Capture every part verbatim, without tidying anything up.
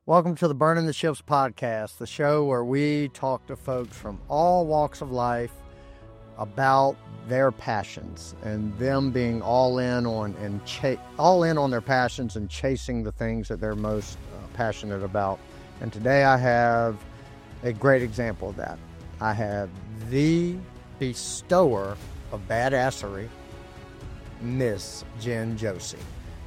Welcome to the Burning the Ships podcast, the show where we talk to folks from all walks of life about their passions and them being all in on and cha- all in on their passions and chasing the things that they're most uh, passionate about. And today I have a great example of that. I have the bestower of badassery, Miss Jen Josie.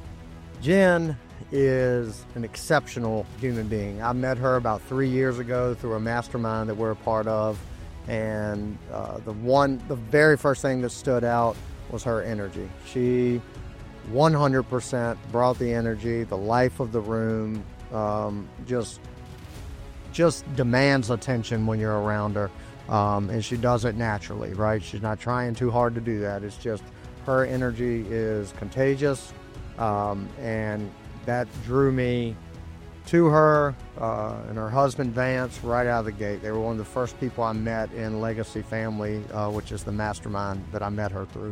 Jen is an exceptional human being. I met her about three years ago through a mastermind that we're a part of, and uh, the one, the very first thing that stood out was her energy. She one hundred percent brought the energy, the life of the room, um, just just demands attention when you're around her, um, and she does it naturally, right? She's not trying too hard to do that. It's just her energy is contagious, um, and that drew me to her uh, and her husband Vance right out of the gate. They were one of the first people I met in Legacy Family, uh, which is the mastermind that I met her through.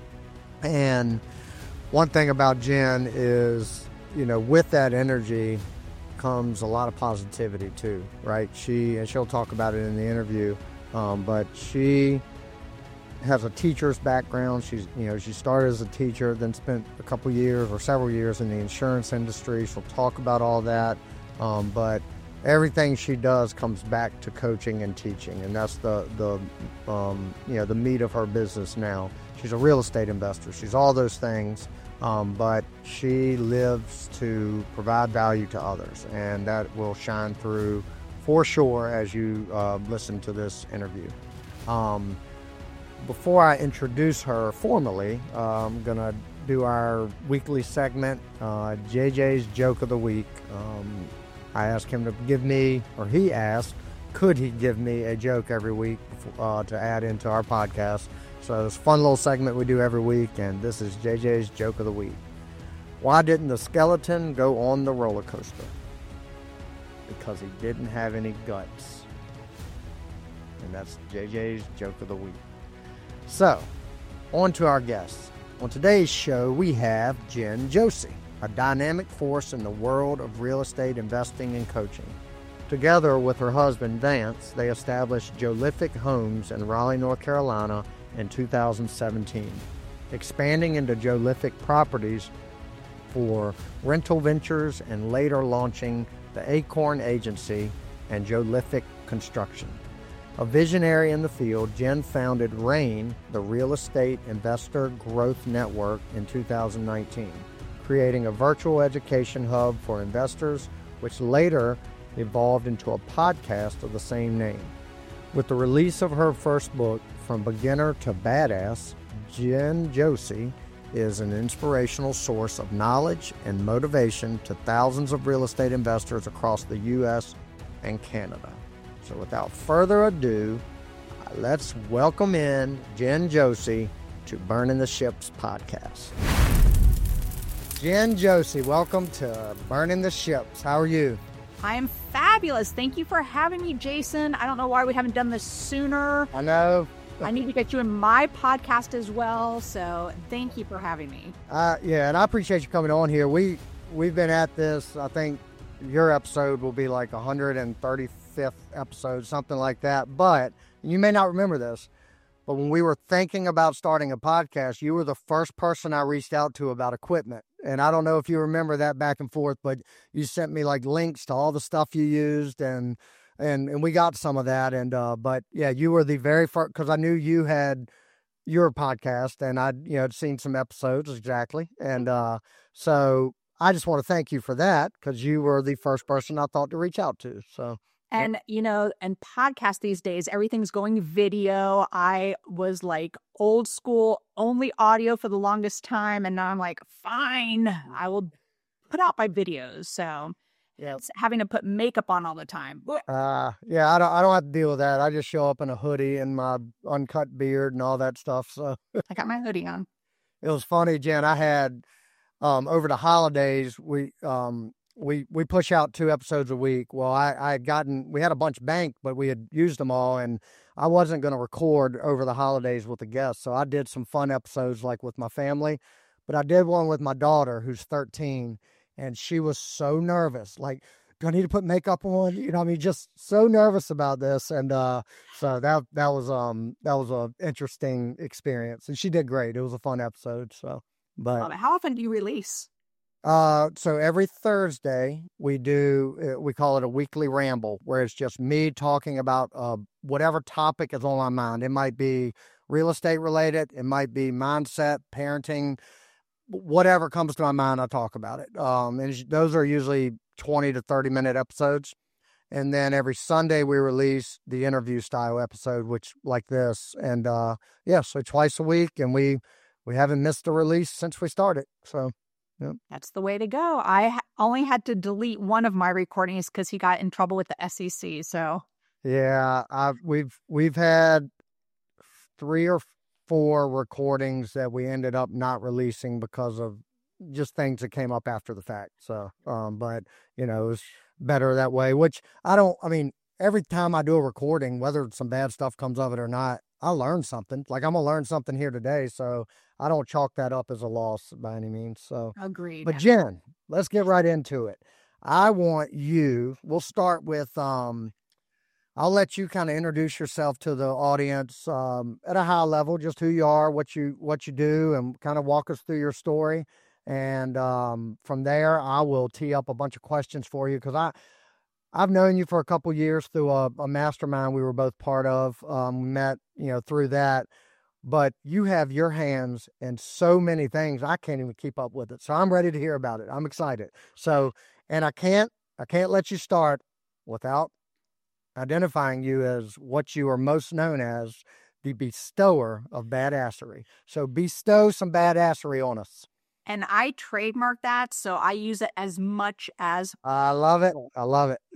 And one thing about Jen is, you know, with that energy comes a lot of positivity too, right? She, and she'll talk about it in the interview, um, but she has a teacher's background. She's, you know, she started as a teacher, then spent a couple years or several years in the insurance industry. She'll talk about all that, um, but everything she does comes back to coaching and teaching, and that's the the um, you know the meat of her business now. She's a real estate investor. She's all those things, um, but she lives to provide value to others, and that will shine through for sure as you uh, listen to this interview. Um, Before I introduce her formally, uh, I'm going to do our weekly segment, uh, J J's Joke of the Week. Um, I asked him to give me, or he asked, could he give me a joke every week uh, to add into our podcast. So it's a fun little segment we do every week, and this is J J's Joke of the Week. Why didn't the skeleton go on the roller coaster? Because he didn't have any guts. And that's J J's Joke of the Week. So, on to our guests. On today's show, we have Jen Josie, a dynamic force in the world of real estate investing and coaching. Together with her husband, Vance, they established Jolific Homes in Raleigh, North Carolina in two thousand seventeen, expanding into Jolific Properties for rental ventures and later launching the Acorn Agency and Jolific Construction. A visionary in the field, Jen founded RAIN, the Real Estate Investor Growth Network, in two thousand nineteen, creating a virtual education hub for investors, which later evolved into a podcast of the same name. With the release of her first book, From Beginner to Badass, Jen Josie is an inspirational source of knowledge and motivation to thousands of real estate investors across the U S and Canada. So without further ado, let's welcome in Jen Josie to Burning the Ships podcast. Jen Josie, welcome to Burning the Ships. How are you? I am fabulous. Thank you for having me, Jason. I don't know why we haven't done this sooner. I know. I need to get you in my podcast as well, so thank you for having me. Uh, yeah, and I appreciate you coming on here. We, we've been at this, I think your episode will be like one hundred thirty-fifth episode, something like that. But you may not remember this, but when we were thinking about starting a podcast, you were the first person I reached out to about equipment. And I don't know if you remember that back and forth, but you sent me like links to all the stuff you used, and and and we got some of that. And uh, but yeah, you were the very first, because I knew you had your podcast, and I'd you know seen some episodes exactly, and uh, so I just want to thank you for that, because you were the first person I thought to reach out to. So. And, you know, and podcasts these days, everything's going video. I was like old school, only audio for the longest time. And now I'm like, fine, I will put out my videos. So yeah, it's having to put makeup on all the time. Uh, yeah, I don't, I don't have to deal with that. I just show up in a hoodie and my uncut beard and all that stuff. So I got my hoodie on. It was funny, Jen. I had, um, over the holidays, we, um, we we push out two episodes a week. Well, I, I had gotten, we had a bunch banked, but we had used them all, and I wasn't going to record over the holidays with the guests. So I did some fun episodes like with my family, but I did one with my daughter who's thirteen, and she was so nervous. Like, do I need to put makeup on? You know, I mean, just so nervous about this. And uh, so that that was um that was a interesting experience. And she did great. It was a fun episode. So, but Love it. How often do you release? uh, so every Thursday we do, uh, we call it a weekly ramble, where it's just me talking about uh, whatever topic is on my mind. It might be real estate related, it might be mindset, parenting, whatever comes to my mind, I talk about it. Um, and it's- those are usually twenty to thirty minute episodes. And then every Sunday we release the interview style episode, which like this. And uh, yeah, so twice a week, and we we haven't missed a release since we started. So. Yep. That's the way to go. I ha- only had to delete one of my recordings because he got in trouble with the S E C. So Yeah, I've, we've we've had three or four recordings that we ended up not releasing because of just things that came up after the fact. So, um, but you know, it was better that way. Which I don't. I mean, every time I do a recording, whether some bad stuff comes of it or not, I learn something. Like I'm gonna learn something here today. So I don't chalk that up as a loss by any means. So. agreed. But Jen, let's get right into it. I want you, we'll start with, um, I'll let you kind of introduce yourself to the audience um, at a high level, just who you are, what you what you do, and kind of walk us through your story. And um, from there, I will tee up a bunch of questions for you because I, I've known you for a couple years through a, a mastermind we were both part of. Um, we met, you know, through that. But you have your hands in so many things, I can't even keep up with it. So I'm ready to hear about it. I'm excited. So, and I can't, I can't let you start without identifying you as what you are most known as, the bestower of badassery. So bestow some badassery on us. And I trademark that, so I use it as much as. I love it. I love it.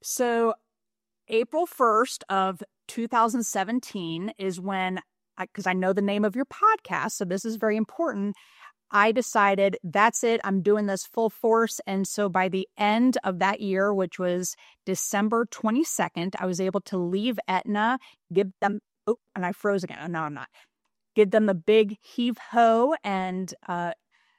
So April first of two thousand seventeen is when, because I, I know the name of your podcast, so this is very important. I decided that's it. I'm doing this full force. And so by the end of that year, which was December twenty-second, I was able to leave Aetna, give them, oh, and I froze again. Oh, no, I'm not. Give them the big heave ho, and uh,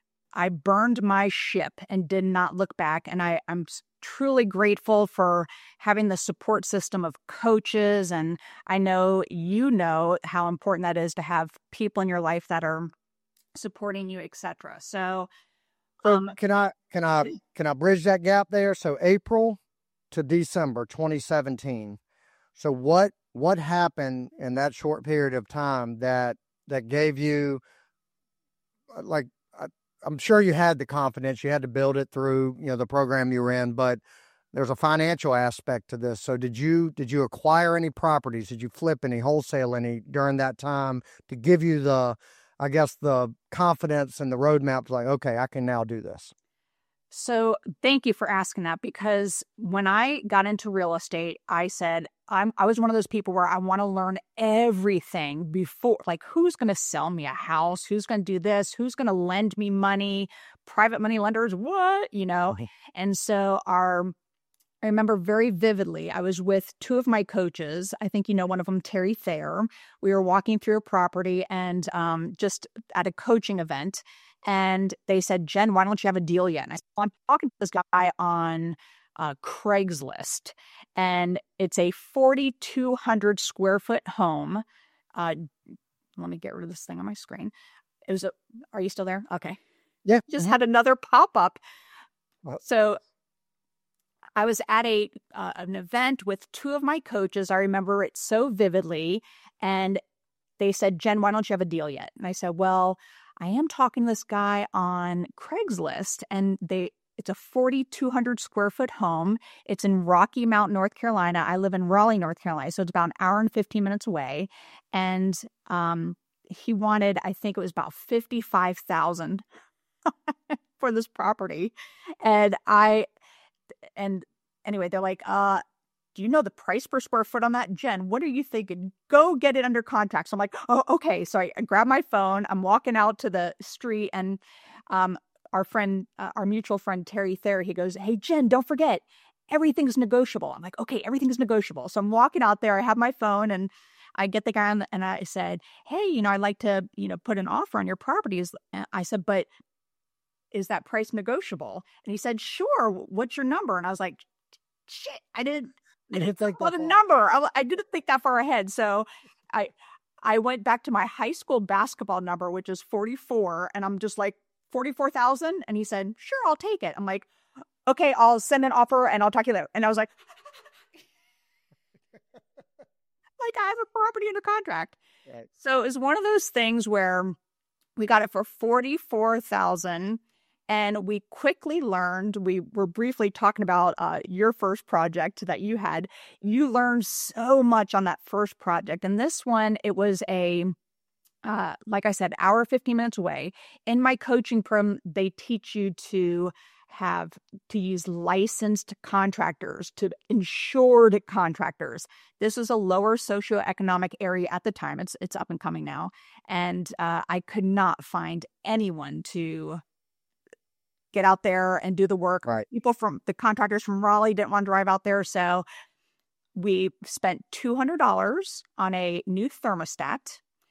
I burned my ship and did not look back. And I, I'm truly grateful for having the support system of coaches. And I know you know how important that is to have people in your life that are supporting you, et cetera. So, um, can I can I can I bridge that gap there? So April to December twenty seventeen. So what what happened in that short period of time that that gave you, like, I, I'm sure you had the confidence, you had to build it through, you know, the program you were in, but there's a financial aspect to this. So did you did you acquire any properties? Did you flip any, wholesale any during that time to give you the, I guess, the confidence and the roadmap to like, okay, I can now do this? So thank you for asking that, because when I got into real estate, I said, I'm, I was one of those people where I want to learn everything before, like, who's going to sell me a house? Who's going to do this? Who's going to lend me money? Private money lenders, what? You know? Mm-hmm. And so our, I remember very vividly, I was with two of my coaches. I think you know one of them, Terry Thayer. We were walking through a property and um, just at a coaching event. And they said, Jen, why don't you have a deal yet? And I said, well, I'm talking to this guy on uh, Craigslist. And it's a forty-two hundred square foot home. Uh, let me get rid of this thing on my screen. It was a, are you still there? Okay. Yeah. Just mm-hmm. had another pop up. Well, so I was at a uh, an event with two of my coaches. I remember it so vividly. And they said, Jen, why don't you have a deal yet? And I said, well, I am talking to this guy on Craigslist, and they it's a forty-two hundred square foot home. It's in Rocky Mount, North Carolina. I live in Raleigh, North Carolina, so it's about an hour and fifteen minutes away. And um, he wanted, I think it was about fifty-five thousand dollars for this property. And I, and anyway, they're like, uh, do you know the price per square foot on that? Jen, what are you thinking? Go get it under contract. So I'm like, oh, okay. So I, I grab my phone. I'm walking out to the street, and um, our friend, uh, our mutual friend, Terry Thayer, he goes, hey, Jen, don't forget, everything's negotiable. I'm like, okay, everything's negotiable. So I'm walking out there. I have my phone, and I get the guy on the, and I said, hey, you know, I'd like to, you know, put an offer on your properties. I said, but is that price negotiable? And he said, sure. What's your number? And I was like, shit, I didn't, I You didn't think call that the far. number. I, I didn't think that far ahead. So I, I went back to my high school basketball number, which is forty-four. And I'm just like, forty-four thousand. And he said, sure, I'll take it. I'm like, okay, I'll send an offer and I'll talk to you later. And I was like, like I have a property under contract. Right. So it was one of those things where we got it for forty-four thousand. And we quickly learned, we were briefly talking about uh, your first project that you had. You learned so much on that first project. And this one, it was a, uh, like I said, hour, fifteen minutes away. In my coaching program, they teach you to have to use licensed contractors, to insured contractors. This was a lower socioeconomic area at the time. It's it's up and coming now. And uh, I could not find anyone to get out there and do the work. Right. People from the contractors from Raleigh didn't want to drive out there. So we spent two hundred dollars on a new thermostat.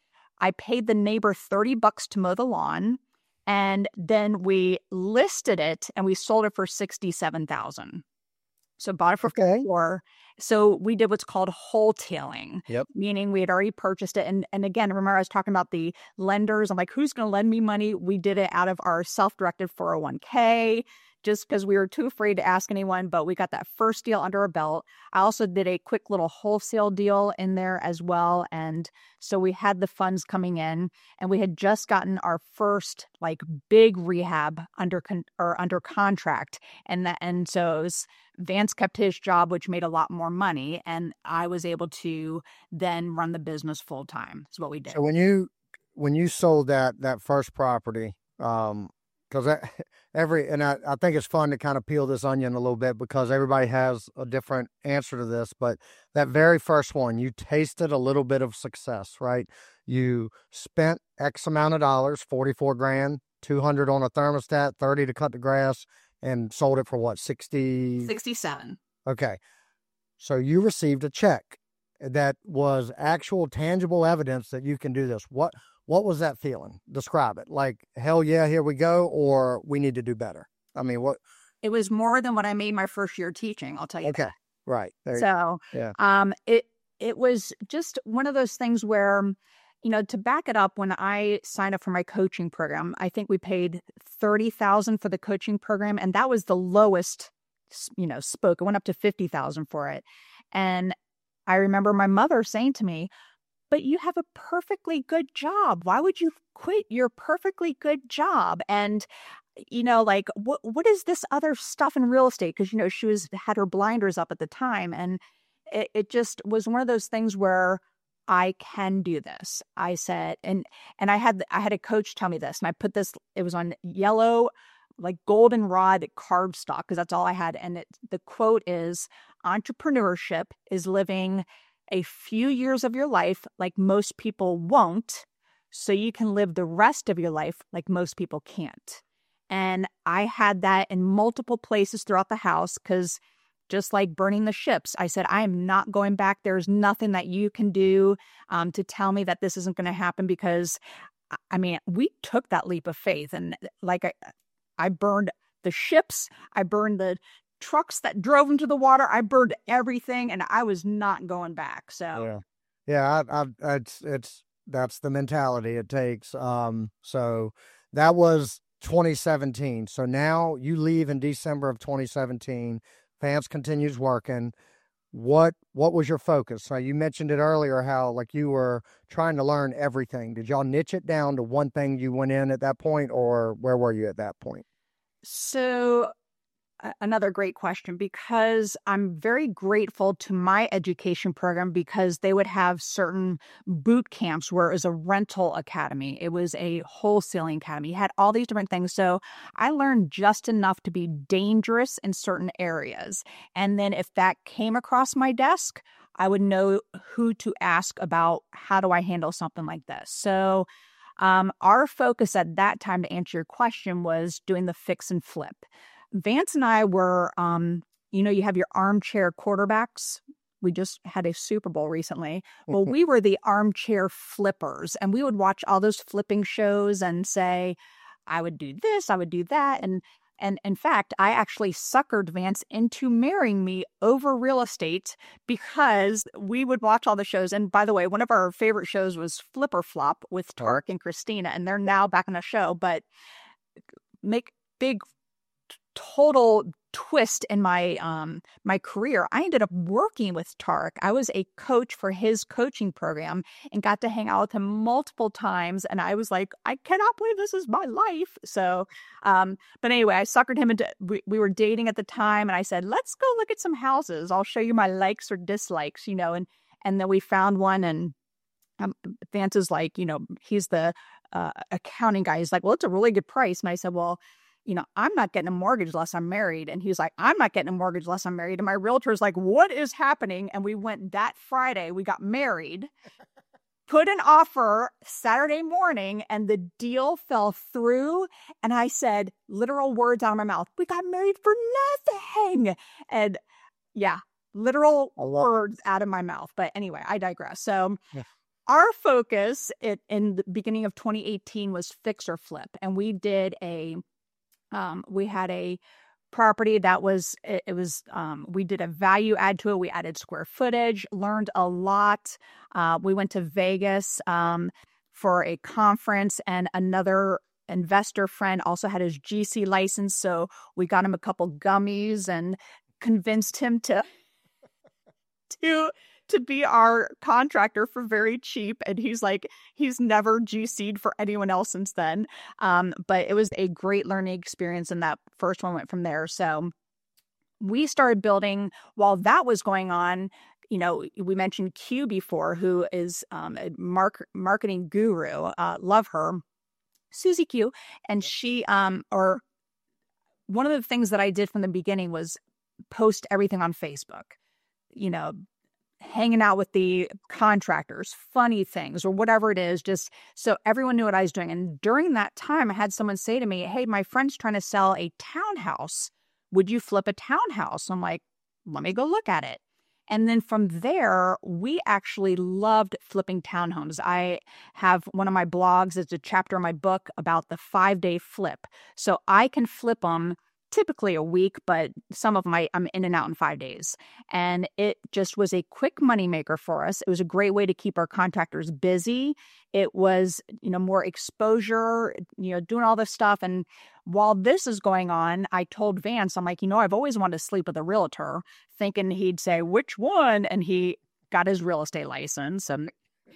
I paid the neighbor thirty bucks to mow the lawn. And then we listed it and we sold it for sixty-seven thousand dollars. So bought it for Okay. four. So we did what's called wholetailing, Yep. meaning we had already purchased it. And, and again, remember I was talking about the lenders. I'm like, who's going to lend me money? We did it out of our self-directed four oh one k just because we were too afraid to ask anyone. But we got that first deal under our belt. I also did a quick little wholesale deal in there as well. And so we had the funds coming in and we had just gotten our first like big rehab under con- or under contract. And that, and so it was, Vance kept his job, which made a lot more money. And I was able to then run the business full time. That's what we did. So when you when you sold that that first property, um, because every and I, I think it's fun to kind of peel this onion a little bit because everybody has a different answer to this. But that very first one, you tasted a little bit of success, right? You spent X amount of dollars, forty-four grand, two hundred on a thermostat, thirty to cut the grass, and sold it for what, sixty? sixty-seven. Okay. So you received a check that was actual tangible evidence that you can do this. What what was that feeling? Describe it. Like, hell yeah, here we go, or we need to do better. I mean, what? It was more than what I made my first year teaching, I'll tell you Okay. that. Right. There So yeah. um, it it was just one of those things where, you know, to back it up, when I signed up for my coaching program, I think we paid thirty thousand dollars for the coaching program, and that was the lowest, you know, spoke. It went up to fifty thousand dollars for it. And I remember my mother saying to me, but you have a perfectly good job. Why would you quit your perfectly good job? And, you know, like, what what is this other stuff in real estate? Because, you know, she was had her blinders up at the time. And it, it just was one of those things where I can do this. I said, and and I had I had a coach tell me this, and I put this, it was on yellow, like goldenrod cardstock, because that's all I had. And it, the quote is, entrepreneurship is living a few years of your life like most people won't, so you can live the rest of your life like most people can't. And I had that in multiple places throughout the house, because just like burning the ships, I said, I am not going back. There's nothing that you can do um, to tell me that this isn't going to happen, because, I mean, we took that leap of faith. And like I, I burned the ships, I burned the trucks that drove into the water, I burned everything, and I was not going back. So Yeah, yeah, I, I, it's it's that's the mentality it takes. Um, so that was twenty seventeen. So now you leave in December of twenty seventeen. Vance continues working. What what was your focus? So you mentioned it earlier, how like you were trying to learn everything. Did y'all niche it down to one thing you went in at that point, or where were you at that point? So another great question, because I'm very grateful to my education program, because they would have certain boot camps where it was a rental academy. It was a wholesaling academy. You had all these different things. So I learned just enough to be dangerous in certain areas. And then if that came across my desk, I would know who to ask about how do I handle something like this. So um, our focus at that time, to answer your question, was doing the fix and flip. Vance and I were, um, you know, you have your armchair quarterbacks. We just had a Super Bowl recently. Well, we were the armchair flippers, and we would watch all those flipping shows and say, I would do this, I would do that. And And in fact, I actually suckered Vance into marrying me over real estate because we would watch all the shows. And by the way, one of our favorite shows was Flip or Flop with Tark and Christina, and they're now back on the show. But make big total twist in my um my career. I ended up working with Tark. I was a coach for his coaching program and got to hang out with him multiple times. And I was like, I cannot believe this is my life. So, um, but anyway, I suckered him into, we, we were dating at the time, and I said, let's go look at some houses. I'll show you my likes or dislikes, you know, and, and then we found one, and um, Vance is like, you know, he's the uh, accounting guy. He's like, well, it's a really good price. And I said, well, you know, I'm not getting a mortgage unless I'm married. And he's like, I'm not getting a mortgage unless I'm married. And my realtor's like, what is happening? And we went that Friday, we got married, put an offer Saturday morning, and the deal fell through. And I said literal words out of my mouth, we got married for nothing. And yeah, literal words out of my mouth. But anyway, I digress. So yeah. Our focus it, in the beginning of twenty eighteen was fix or flip. And we did a Um, we had a property that was, it, it was, um, we did a value add to it. We added square footage, learned a lot. Uh, we went to Vegas um, for a conference, and another investor friend also had his G C license. So we got him a couple gummies and convinced him to, to, to be our contractor for very cheap. And he's like, he's never G C'd for anyone else since then. Um, but it was a great learning experience, and that first one went from there. So we started building while that was going on. You know, we mentioned Q before, who is um, a mark, marketing guru. Uh, love her, Susie Q. And she, um, or one of the things that I did from the beginning was post everything on Facebook, you know, hanging out with the contractors, funny things or whatever it is, just so everyone knew what I was doing. And during that time, I had someone say to me, hey, my friend's trying to sell a townhouse. Would you flip a townhouse? I'm like, let me go look at it. And then from there, we actually loved flipping townhomes. I have one of my blogs, it's a chapter in my book about the five-day flip. So I can flip them typically a week, but some of my I'm in and out in five days. And it just was a quick moneymaker for us. It was a great way to keep our contractors busy. It was, you know, more exposure, you know, doing all this stuff. And while this is going on, I told Vance, I'm like, you know, I've always wanted to sleep with a realtor, thinking he'd say, which one? And he got his real estate license. And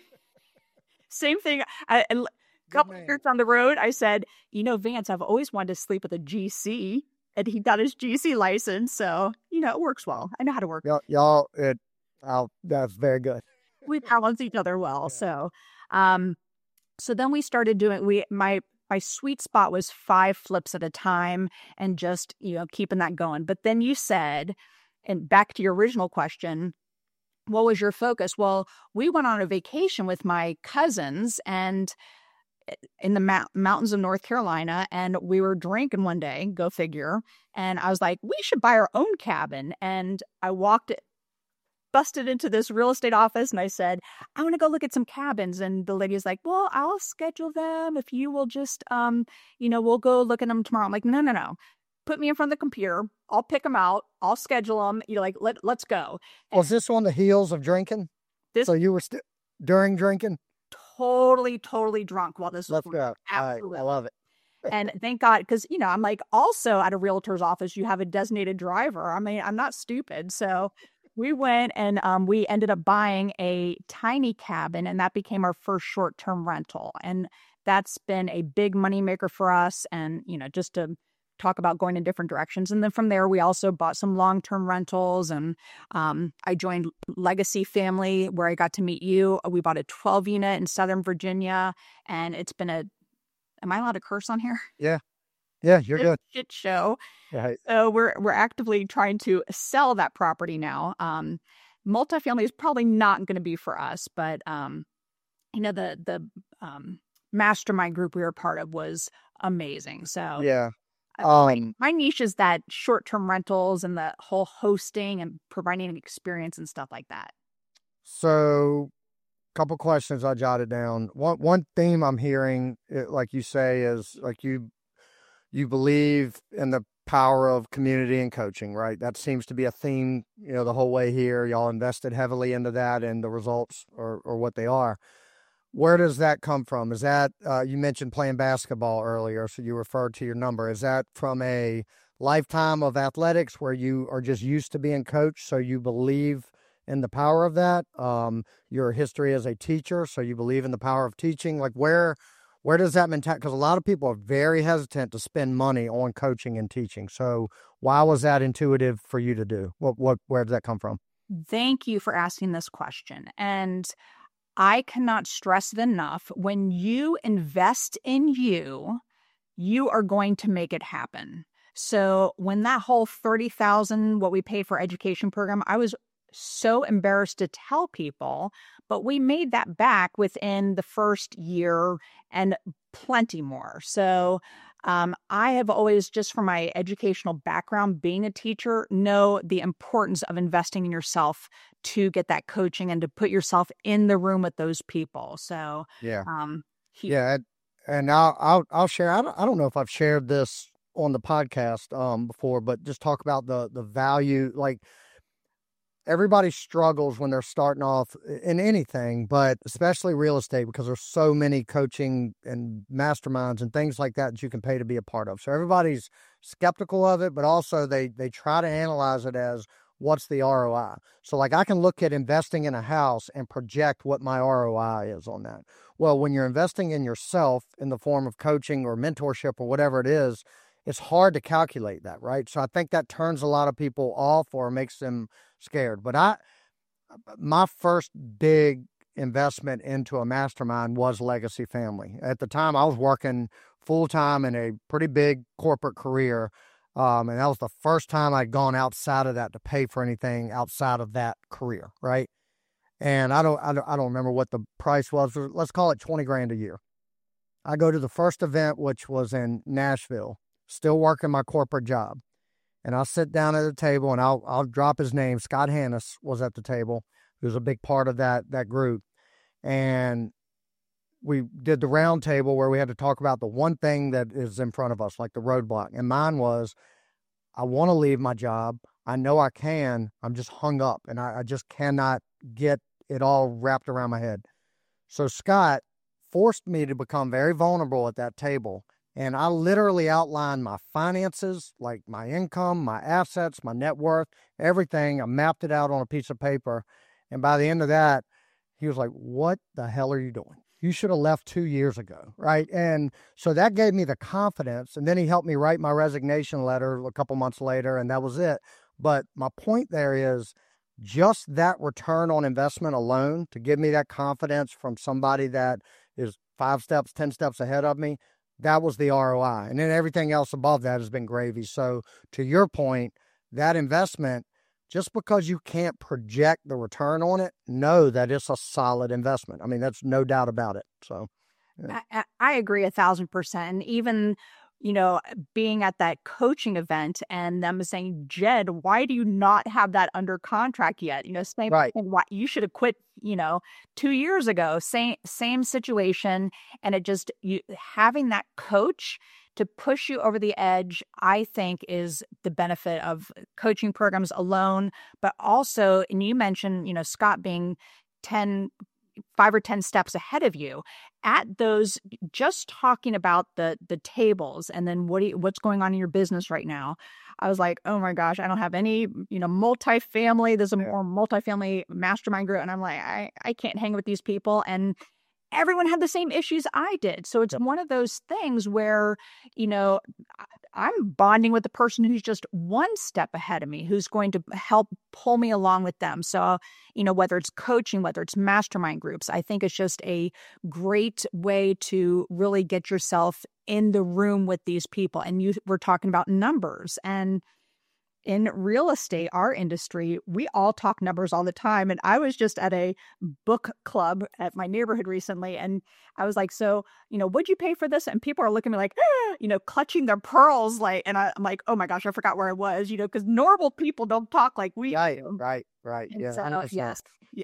same thing. I, a couple of years down the road, I said, you know, Vance, I've always wanted to sleep with a G C. And he got his G C license. So, you know, it works well. I know how to work. Y'all, y'all it, oh, that's very good. We balance each other well. Yeah. So, um, so then we started doing, we, my, my sweet spot was five flips at a time and just, you know, keeping that going. But then you said, and back to your original question, what was your focus? Well, we went on a vacation with my cousins and in the ma- mountains of North Carolina, and we were drinking one day, go figure. And I was like, we should buy our own cabin. And I walked, busted into this real estate office, and I said, I want to go look at some cabins. And the lady's like, well, I'll schedule them if you will just, um, you know, we'll go look at them tomorrow. I'm like, no, no, no. Put me in front of the computer. I'll pick them out. I'll schedule them. You're like, Let, let's go. And was this on the heels of drinking? This, so you were still during drinking? Totally, totally drunk while this Let's was go. Absolutely. I, I love it. And thank God, because, you know, I'm like, also at a realtor's office, you have a designated driver. I mean, I'm not stupid. So we went and um, we ended up buying a tiny cabin, and that became our first short-term rental. And that's been a big moneymaker for us. And, you know, just to talk about going in different directions. And then from there, we also bought some long-term rentals, and um, I joined Legacy Family, where I got to meet you. We bought a twelve unit in Southern Virginia, and it's been a, am I allowed to curse on here? Yeah. Yeah, you're good. Shit show. Right. So we're, we're actively trying to sell that property now. Um, multifamily is probably not going to be for us, but um, you know, the, the um, mastermind group we were part of was amazing. So yeah. Um, my niche is that short-term rentals and the whole hosting and providing an experience and stuff like that. So, a couple questions I jotted down. One one theme I'm hearing, it, like you say, is like you you believe in the power of community and coaching, right? That seems to be a theme, you know, the whole way here. Y'all invested heavily into that, and the results are, are what they are. Where does that come from? Is that, uh, you mentioned playing basketball earlier, so you referred to your number. Is that from a lifetime of athletics where you are just used to being coached, so you believe in the power of that? Um, your history as a teacher, so you believe in the power of teaching? Like, where where does that mentality, because a lot of people are very hesitant to spend money on coaching and teaching. So why was that intuitive for you to do? What, what, where did that come from? Thank you for asking this question. And I cannot stress it enough. When you invest in you, you are going to make it happen. So when that whole thirty thousand dollars, what we pay for education program, I was so embarrassed to tell people, but we made that back within the first year and plenty more. So um, I have always, just from my educational background, being a teacher, know the importance of investing in yourself to get that coaching and to put yourself in the room with those people. So Yeah. um, he, yeah. And I'll, I'll, I'll share, I don't, I don't know if I've shared this on the podcast um, before, but just talk about the, the value, like, everybody struggles when they're starting off in anything, but especially real estate, because there's so many coaching and masterminds and things like that that you can pay to be a part of. So everybody's skeptical of it, but also they they try to analyze it as, what's the R O I? So like, I can look at investing in a house and project what my R O I is on that. Well, when you're investing in yourself in the form of coaching or mentorship or whatever it is, it's hard to calculate that, right? So I think that turns a lot of people off or makes them scared. But I, my first big investment into a mastermind was Legacy Family. At the time, I was working full time in a pretty big corporate career. Um, and that was the first time I'd gone outside of that to pay for anything outside of that career, right? And I don't, I don't, I don't remember what the price was. Let's call it twenty grand a year. I go to the first event, which was in Nashville, still working my corporate job. And I'll sit down at the table and I'll I'll drop his name. Scott Hannes was at the table, who was a big part of that that group. And we did the round table where we had to talk about the one thing that is in front of us, like the roadblock. And mine was, I want to leave my job. I know I can. I'm just hung up and I, I just cannot get it all wrapped around my head. So Scott forced me to become very vulnerable at that table. And I literally outlined my finances, like my income, my assets, my net worth, everything. I mapped it out on a piece of paper. And by the end of that, he was like, what the hell are you doing? You should have left two years ago, right? And so that gave me the confidence. And then he helped me write my resignation letter a couple months later, and that was it. But my point there is, just that return on investment alone to give me that confidence from somebody that is five steps, ten steps ahead of me, that was the R O I. And then everything else above that has been gravy. So to your point, that investment, just because you can't project the return on it, know that it's a solid investment. I mean, that's no doubt about it. So yeah. I, I agree a thousand percent. And even, you know, being at that coaching event and them saying, Jed, why do you not have that under contract yet? You know, same right. thing, why you should have quit, you know, two years ago, same, same situation. And it just, you having that coach to push you over the edge, I think, is the benefit of coaching programs alone. But also, and you mentioned, you know, Scott being ten, five or ten steps ahead of you at those, just talking about the the tables and then what do you, what's going on in your business right now. I was like, oh my gosh, I don't have any, you know, multifamily. There's a more multifamily mastermind group. And I'm like, I, I can't hang with these people. And everyone had the same issues I did. So it's one of those things where, you know, I'm bonding with the person who's just one step ahead of me, who's going to help pull me along with them. So, you know, whether it's coaching, whether it's mastermind groups, I think it's just a great way to really get yourself in the room with these people. And you were talking about numbers, and in real estate, our industry, we all talk numbers all the time. And I was just at a book club at my neighborhood recently. And I was like, so, you know, what'd you pay for this? And people are looking at me like, ah, you know, clutching their pearls. Like, and I, I'm like, oh my gosh, I forgot where I was, you know, because normal people don't talk like we Right, do. right, right. And Yeah, so, yes. Yeah.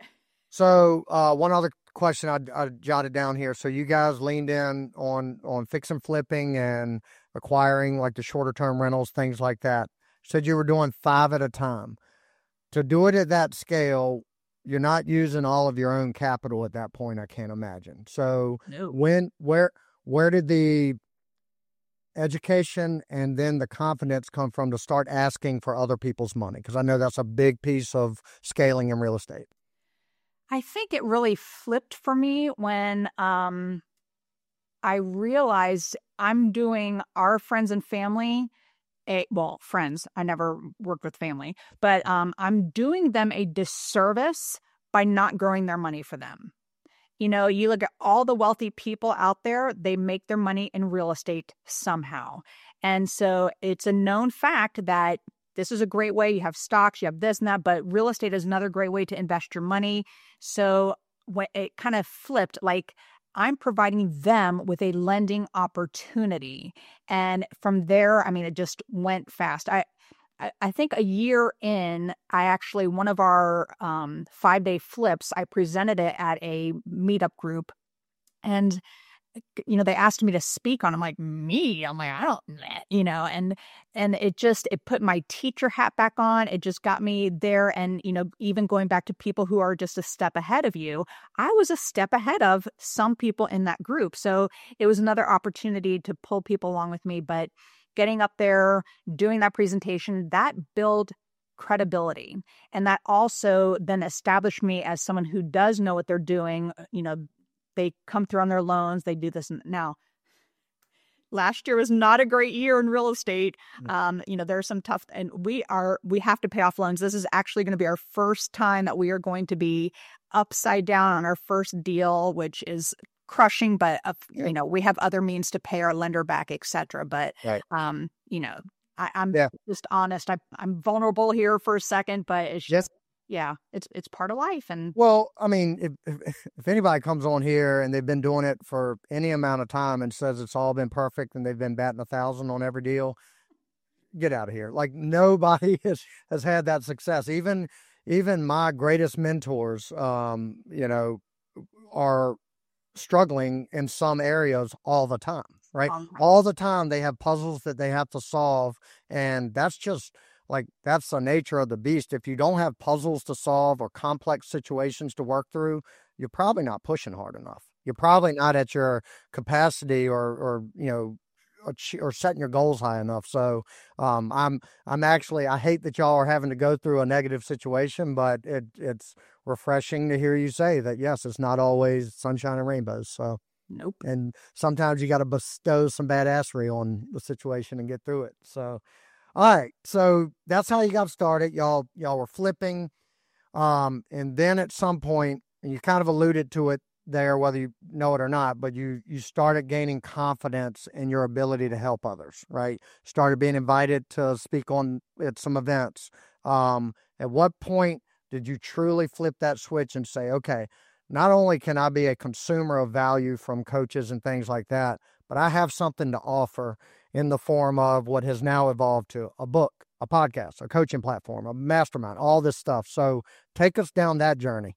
So uh, one other question I, I jotted down here. So you guys leaned in on on fix and flipping and acquiring like the shorter term rentals, things like that. You said you were doing five at a time. To do it at that scale, you're not using all of your own capital at that point, I can't imagine. So No. when, where, where did the education and then the confidence come from to start asking for other people's money? Because I know that's a big piece of scaling in real estate. I think it really flipped for me when um, I realized I'm doing our friends and family, a, well, friends, I never worked with family, but um, I'm doing them a disservice by not growing their money for them. You know, you look at all the wealthy people out there, they make their money in real estate somehow. And so it's a known fact that this is a great way. You have stocks, you have this and that, but real estate is another great way to invest your money. So when it kind of flipped, like I'm providing them with a lending opportunity. And from there, I mean, it just went fast. I I, I think a year in, I actually, one of our um, five-day flips, I presented it at a meetup group. And, you know, they asked me to speak on. I'm like, me? I'm like, I don't, you know, and and it just, it put my teacher hat back on. It just got me there. And, you know, even going back to people who are just a step ahead of you, I was a step ahead of some people in that group. So it was another opportunity to pull people along with me. But getting up there, doing that presentation, that built credibility. And that also then established me as someone who does know what they're doing. You know, they come through on their loans, they do this. Now, last year was not a great year in real estate. Um, you know, there's some tough, and we are, we have to pay off loans. This is actually going to be our first time that we are going to be upside down on our first deal, which is crushing, but uh, you know, we have other means to pay our lender back, et cetera. But, right. um, you know, I, I'm yeah. just honest. I, I'm vulnerable here for a second, but it's just, yeah, it's it's part of life. And well, I mean, if, if if anybody comes on here and they've been doing it for any amount of time and says it's all been perfect and they've been batting a thousand on every deal, get out of here. Like nobody has, has had that success. Even even my greatest mentors, um, you know, are struggling in some areas all the time, right? Um, all the time they have puzzles that they have to solve, and that's just like, that's the nature of the beast. If you don't have puzzles to solve or complex situations to work through, you're probably not pushing hard enough. You're probably not at your capacity or, or you know, or, or setting your goals high enough. So um, I'm I'm actually, I hate that y'all are having to go through a negative situation, but it it's refreshing to hear you say that, yes, it's not always sunshine and rainbows. So nope. And sometimes you got to bestow some badassery on the situation and get through it. So all right, so that's how you got started. Y'all, y'all were flipping, um, and then at some point, and you kind of alluded to it there, whether you know it or not, but you you started gaining confidence in your ability to help others, right? Started being invited to speak on at some events. Um, at what point did you truly flip that switch and say, okay, not only can I be a consumer of value from coaches and things like that, but I have something to offer in the form of what has now evolved to a book, a podcast, a coaching platform, a mastermind, all this stuff. So take us down that journey.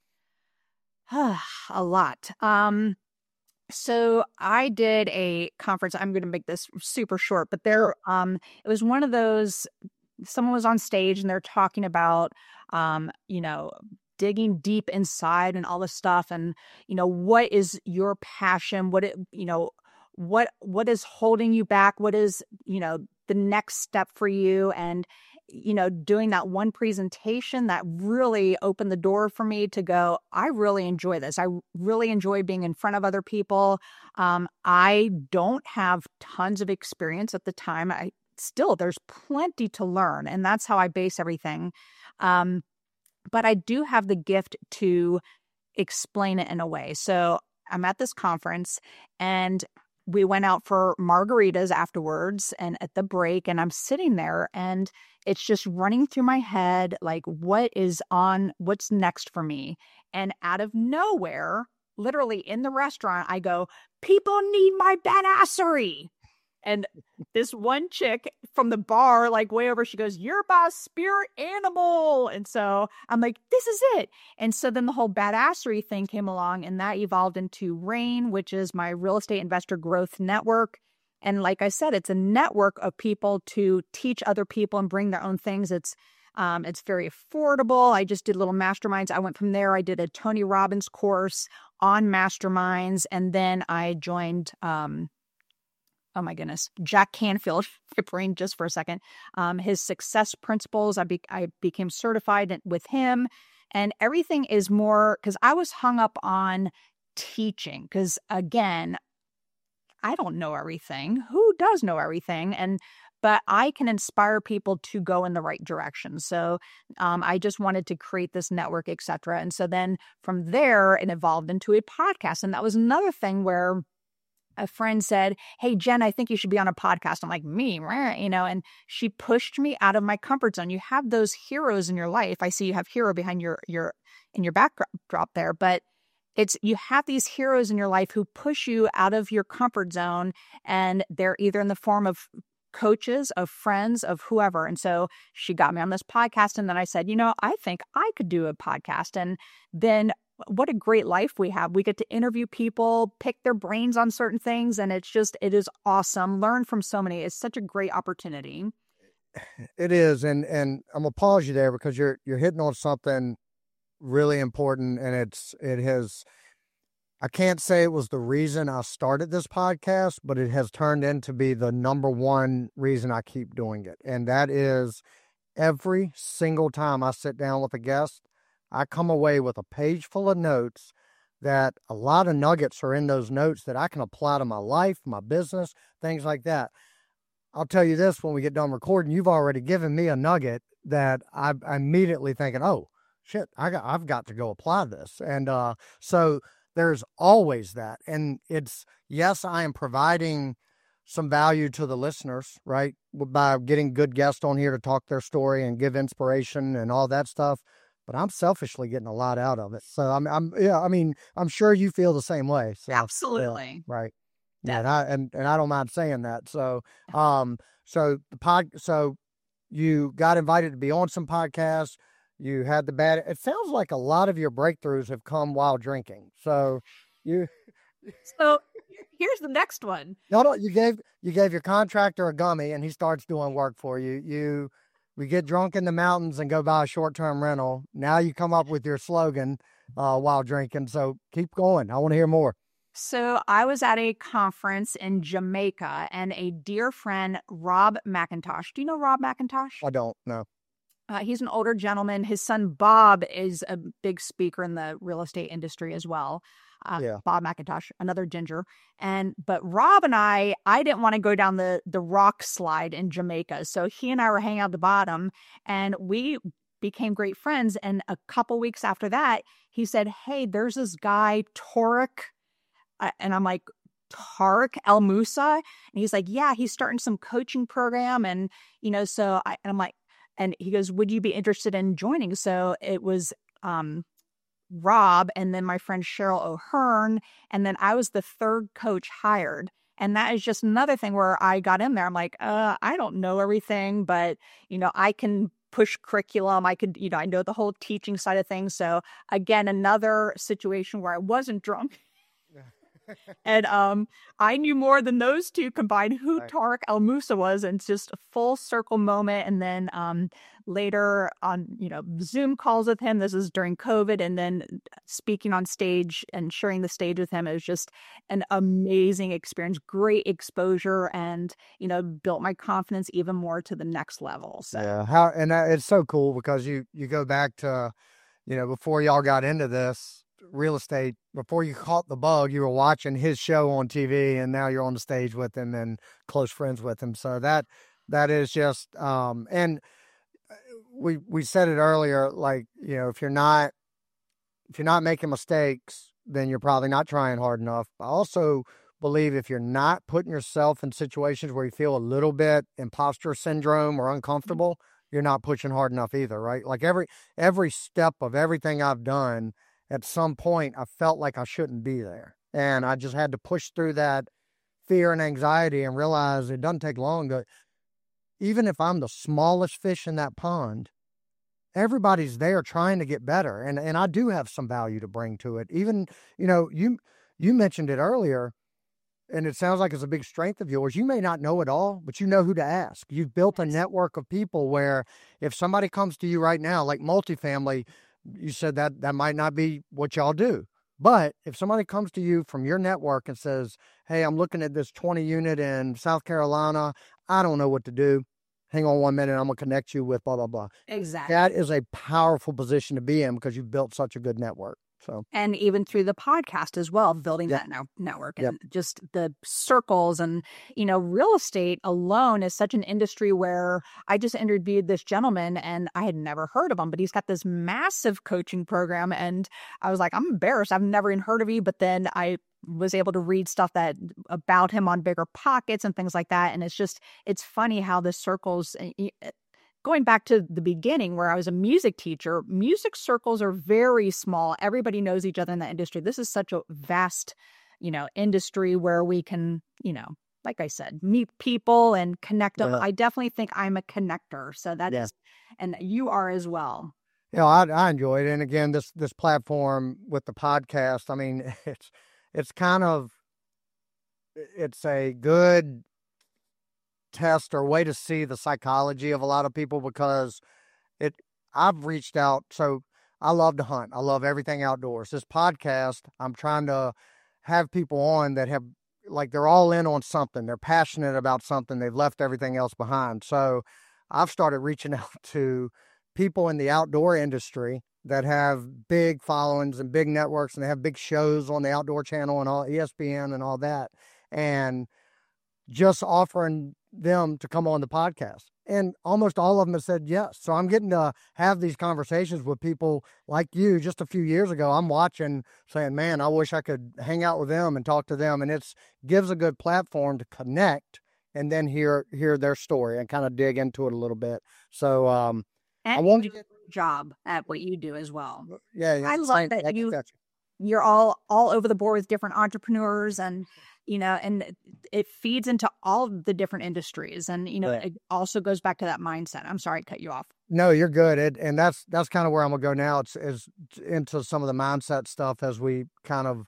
A lot. Um, so I did a conference. I'm going to make this super short, but there, um, it was one of those, someone was on stage and they're talking about, um, you know, digging deep inside and all this stuff. And, you know, what is your passion? What, it, you know, what, what is holding you back? What is, you know, the next step for you? And, you know, doing that one presentation that really opened the door for me to go, I really enjoy this. I really enjoy being in front of other people. Um, I don't have tons of experience at the time. I still, there's plenty to learn. And that's how I base everything. Um, but I do have the gift to explain it in a way. So I'm at this conference and we went out for margaritas afterwards and at the break, and I'm sitting there and it's just running through my head, like, what is on, what's next for me? And out of nowhere, literally in the restaurant, I go, people need my badassery. And this one chick from the bar, like way over, she goes, you're my spirit animal. And so I'm like, this is it. And so then the whole badassery thing came along, and that evolved into RAIN, which is my real estate investor growth network. And like I said, it's a network of people to teach other people and bring their own things. It's um, it's very affordable. I just did little masterminds. I went from there. I did a Tony Robbins course on masterminds, and then I joined. Um, oh my goodness, Jack Canfield. My brain just for a second. Um, his success principles. I be, I became certified with him, and everything is more because I was hung up on teaching. Because again, I don't know everything. Who does know everything? And but I can inspire people to go in the right direction. So um, I just wanted to create this network, et cetera. And so then from there, it evolved into a podcast. And that was another thing where a friend said, "Hey, Jen, I think you should be on a podcast." I'm like, me, rah, you know, and she pushed me out of my comfort zone. You have those heroes in your life. I see you have hero behind your, your, in your backdrop there, but it's, you have these heroes in your life who push you out of your comfort zone, and they're either in the form of coaches, of friends, of whoever. And so she got me on this podcast. And then I said, you know, I think I could do a podcast. And then what a great life we have. We get to interview people, pick their brains on certain things. And it's just, it is awesome. Learn from so many. It's such a great opportunity. It is. And, and I'm going to pause you there because you're, you're hitting on something really important. And it's, it has, I can't say it was the reason I started this podcast, but it has turned into be the number one reason I keep doing it. And that is every single time I sit down with a guest, I come away with a page full of notes that a lot of nuggets are in those notes that I can apply to my life, my business, things like that. I'll tell you this, when we get done recording, you've already given me a nugget that I'm immediately thinking, oh, shit, I got, I've got to go apply this. And uh, so there's always that. And it's, yes, I am providing some value to the listeners, right? By getting good guests on here to talk their story and give inspiration and all that stuff. But I'm selfishly getting a lot out of it. So I'm, I'm, yeah, I mean, I'm sure you feel the same way. So, absolutely. Yeah, right. Yeah. And I, and, and I don't mind saying that. So, um, so the pod, so you got invited to be on some podcasts. You had the bad, it sounds like a lot of your breakthroughs have come while drinking. So you, so here's the next one. No, no, you gave, you gave your contractor a gummy and he starts doing work for you. You, we get drunk in the mountains and go buy a short-term rental. Now you come up with your slogan uh, while drinking. So keep going. I want to hear more. So I was at a conference in Jamaica, and a dear friend, Rob McIntosh. Do you know Rob McIntosh? I don't know. Uh, he's an older gentleman. His son, Bob, is a big speaker in the real estate industry as well. Uh, yeah. Bob McIntosh, another ginger. And, but Rob and I, I didn't want to go down the, the rock slide in Jamaica. So he and I were hanging out at the bottom, and we became great friends. And a couple weeks after that, he said, "Hey, there's this guy, Tariq." Uh, and I'm like, Tariq El Moussa? And he's like, yeah, he's starting some coaching program. And, you know, so I, and I'm like, and he goes, would you be interested in joining? So it was, um, Rob, and then my friend Cheryl O'Hearn, and then I was the third coach hired. And that is just another thing where I got in there. I'm like, uh, I don't know everything, but, you know, I can push curriculum. I could, you know, I know the whole teaching side of things. So again, another situation where I wasn't drunk. And um, I knew more than those two combined who right. Tariq El Moussa was, and it's just a full circle moment. And then um, later on, you know, Zoom calls with him. This is during COVID, and then speaking on stage and sharing the stage with him. It was just an amazing experience, great exposure, and you know, built my confidence even more to the next level. So yeah, how and it's so cool because you you go back to, you know, before y'all got into this real estate, before you caught the bug, you were watching his show on T V, and now you're on the stage with him and close friends with him. So that, that is just, um, and we, we said it earlier, like, you know, if you're not, if you're not making mistakes, then you're probably not trying hard enough. I also believe if you're not putting yourself in situations where you feel a little bit imposter syndrome or uncomfortable, you're not pushing hard enough either, right? Like every, every step of everything I've done, at some point, I felt like I shouldn't be there. And I just had to push through that fear and anxiety and realize it doesn't take long to, even if I'm the smallest fish in that pond, everybody's there trying to get better. And, and I do have some value to bring to it. Even, you know, you, you mentioned it earlier. and it sounds like it's a big strength of yours. You may not know it all, but you know who to ask. You've built a network of people where if somebody comes to you right now, like multifamily, you said that that might not be what y'all do. But if somebody comes to you from your network and says, hey, I'm looking at this twenty unit in South Carolina, I don't know what to do. Hang on one minute, I'm going to connect you with blah, blah, blah. Exactly. That is a powerful position to be in because you've built such a good network. So, and even through the podcast as well, building yep. that no- network Yep. and just the circles. And, you know, real estate alone is such an industry where I just interviewed this gentleman and I had never heard of him, but he's got this massive coaching program. And I was like, I'm embarrassed. I've never even heard of you. But then I was able to read stuff that about him on Bigger Pockets and things like that. And it's just, it's funny how the circles, going back to the beginning where I was a music teacher, music circles are very small. Everybody knows each other in the industry. This is such a vast, you know, industry where we can, you know, like I said, meet people and connect them. Yeah. I definitely think I'm a connector. So that Yeah. is, and you are as well. You know, I, I enjoy it. And again, this, this platform with the podcast, I mean, it's, it's kind of, it's a good test or way to see the psychology of a lot of people because it, I've reached out. So I love to hunt. I love everything outdoors. This podcast, I'm trying to have people on that have, like, they're all in on something. They're passionate about something. They've left everything else behind. So I've started reaching out to people in the outdoor industry that have big followings and big networks, and they have big shows on the Outdoor Channel and all E S P N and all that, and just offering them to come on the podcast. And almost all of them have said yes. So I'm getting to have these conversations with people like you. Just a few years ago, I'm watching saying, man, I wish I could hang out with them and talk to them. And it's gives a good platform to connect and then hear hear their story and kind of dig into it a little bit. So um, and I want you do a good job at what you do as well. Yeah, yeah. I love that Thank you, you. you're all, all over the board with different entrepreneurs and, you know, and it feeds into all of the different industries. And, you know, Right. it also goes back to that mindset. I'm sorry, I cut you off. No, you're good. It, and that's that's kind of where I'm gonna go now. It's is into some of the mindset stuff as we kind of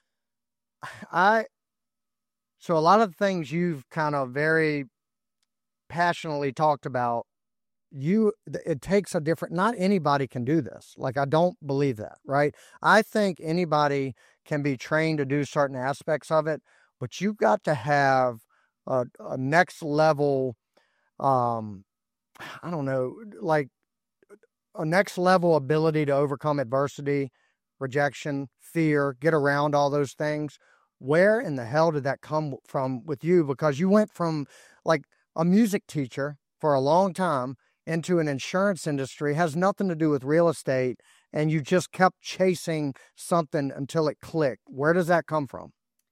I so a lot of the things you've kind of very passionately talked about, you it takes a different not anybody can do this. Like, I don't believe that, right? I think anybody can be trained to do certain aspects of it, but you've got to have a, a next level um I don't know, like a next level ability to overcome adversity, rejection, fear, get around all those things. Where in the hell did that come from with you? Because you went from like a music teacher for a long time into an insurance industry, has nothing to do with real estate, and you just kept chasing something until it clicked. Where does that come from?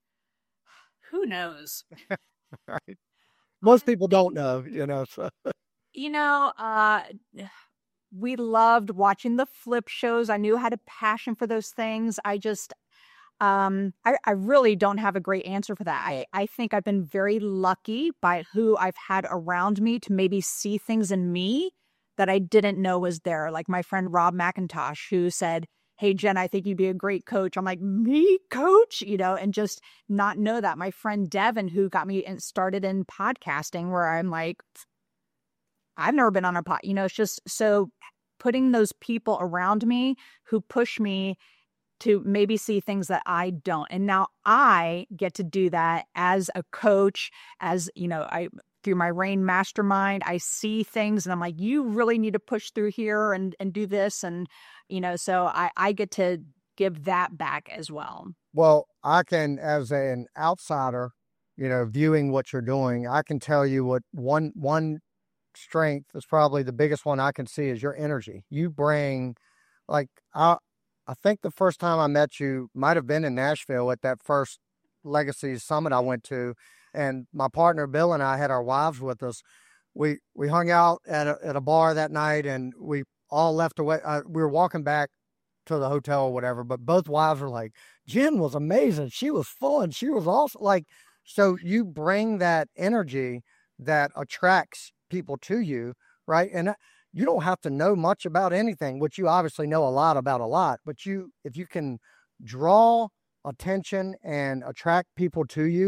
Who knows? Right. Most people don't know, you know. So. You know, uh, we loved watching the flip shows. I knew I had a passion for those things. I just, um, I, I really don't have a great answer for that. I, I think I've been very lucky by who I've had around me to maybe see things in me that I didn't know was there. Like my friend Rob McIntosh, who said, hey, Jen, I think you'd be a great coach. I'm like, me, coach? You know, and just not know that. My friend Devin, who got me in, started in podcasting, where I'm like, I've never been on a pod, you know, it's just so putting those people around me who push me to maybe see things that I don't. And now I get to do that as a coach, as, you know, I, through my RAIN mastermind, I see things and I'm like, you really need to push through here and, and do this. And, you know, so I, I get to give that back as well. Well, I can, as an outsider, you know, viewing what you're doing, I can tell you what one, one, strength is probably the biggest one I can see is your energy. You bring, like, I, I think the first time I met you might have been in Nashville at that first Legacy Summit I went to, and my partner Bill and I had our wives with us. We we hung out at a, at a bar that night, and we all left away. Uh, we were walking back to the hotel or whatever, but both wives were like, "Jen was amazing. She was fun. She was awesome." Like, so you bring that energy that attracts people to you, right? And you don't have to know much about anything, which you obviously know a lot about a lot, but you, if you can draw attention and attract people to you,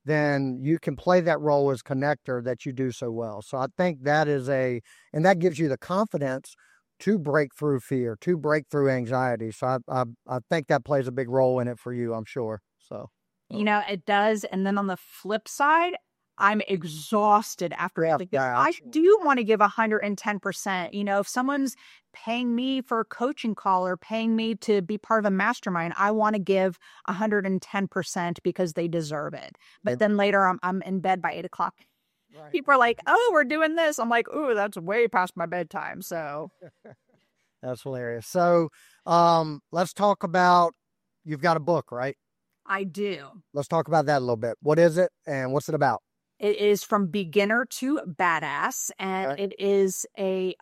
then you can play that role as connector that you do so well. So I think that is a, and that gives you the confidence to break through fear, to break through anxiety. So I, I, I think that plays a big role in it for you, I'm sure. So, you know, it does. And then on the flip side, I'm exhausted after yeah, it. Like, yeah, I do want to give one hundred ten percent. You know, if someone's paying me for a coaching call or paying me to be part of a mastermind, I want to give one hundred ten percent because they deserve it. But And- then later I'm, I'm in bed by eight o'clock. Right. People are like, oh, we're doing this. I'm like, ooh, that's way past my bedtime. So That's hilarious. So um, let's talk about, you've got a book, right? I do. Let's talk about that a little bit. What is it and what's it about? It is From Beginner to Badass, and Okay. it is a.